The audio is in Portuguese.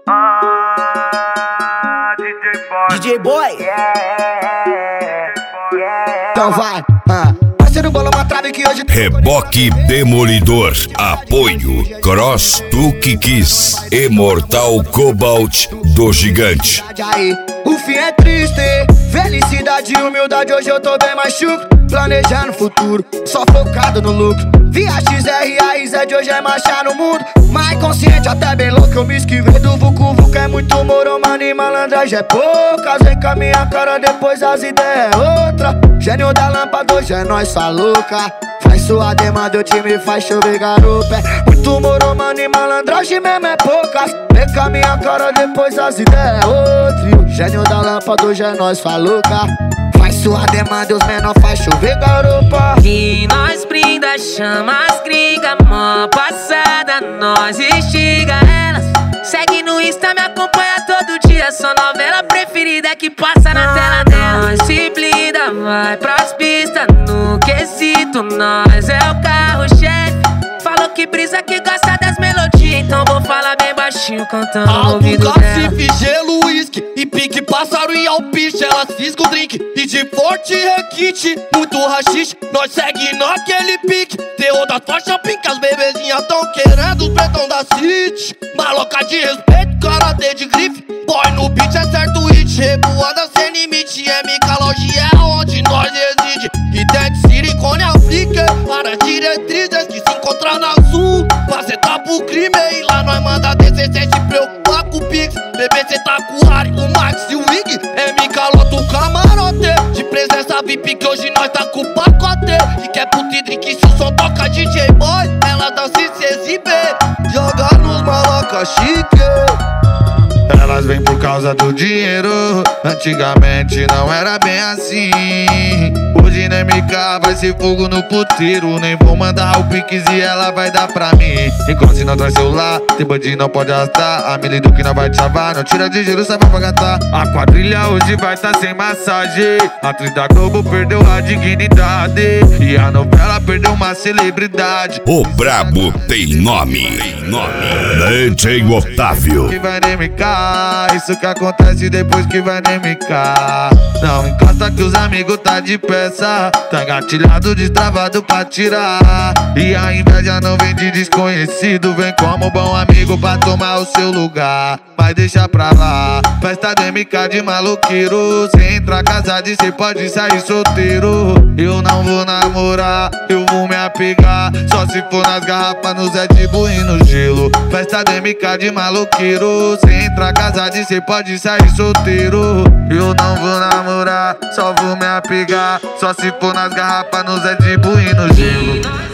DJ Boy. Então vai, parceiro, bola uma trave que hoje Reboque Demolidor. Apoio Cross Tuque Kiss e Mortal Cobalt do Gigante. O fim é triste, felicidade e humildade. Hoje eu tô bem mais chucro, planejando o futuro, só focado no lucro. Via XRAZ de hoje é marchar no mundo, mais consciente, até bem louco. Eu me esquivei do Vucu Vucu, é muito moro, mano, e malandragem é poucas. Vem com a minha cara, depois as ideias é outra. Gênio da lâmpada, hoje é nós, sua louca. Faz sua demanda, o time faz chover garupa. É muito moro, mano, e malandragem mesmo é poucas. Vem com a minha cara, depois as ideias é outra. Gênio da lâmpada, hoje é nós, sua louca. Faz sua demanda, os menor faz chover garupa. E nós brinda, chama as gringa, mó passada, nós instiga elas. Segue no Insta, me acompanha todo dia, sua novela preferida que passa na tela dela. Nós se blinda, vai pras pistas, no quesito, nós é o carro-chefe. Falou que brisa, que gosta das melodias, então vou falar bem baixinho, cantando no ouvido dela. Cacife, gelo, uísque e pique, pássaro e alpiche. Elas fisgam o drink e de forte requinte, muito rachixe, nós segue naquele pique. Terror das faixas pink, as bebezinhas tão querendo os pretão da city. Maloca de respeito, karatê de grife, boy no beat é certo hit. Revoada sem limite, MK Lounge é onde nós reside. E Dead Silicone aplica para as diretrizes que se encontram na Sul. Você tá pro crime e lá nós manda descer sem se preocupar com o Pix. BBC tá com o Harry, o Max e o Wig. MK lota o camarote de presença VIP que hoje nós tá com o pacote. E quer puta e drink se o som toca DJ Boy, ela dança e se exibe, joga nos maloca chique. Elas vêm por causa do dinheiro, antigamente não era bem assim. Hoje na MK vai ser fogo no puteiro. Nem vou mandar o Pix e ela vai dar pra mim. Enquanto se não traz celular, tem bandido não pode arrastar. A Mili do que não vai te chavar, não tira de giro, sai pra gastar. A quadrilha hoje vai tá sem massagem. A atriz da Globo perdeu a dignidade e a novela perdeu uma celebridade. O brabo tem nome. DJ Otávio. Que vai na MK, isso que acontece depois que vai na MK. Não encosta que os amigos tá de peça. Tá engatilhado, destravado pra tirar. E a inveja não vem de desconhecido, vem como bom amigo pra tomar o seu lugar. Mas deixa pra lá, festa de MK de maloqueiro. Cê entra casado e cê pode sair solteiro. Eu não vou namorar, eu vou me apegar. Só se for nas garrafas, no Zé de Bull e no gelo. Festa de MK de maloqueiro. Cê entra casado e cê pode sair solteiro. Eu não vou namorar, só vou me apegar. Só se for nas garrafas, no Zé de Bull e no gelo.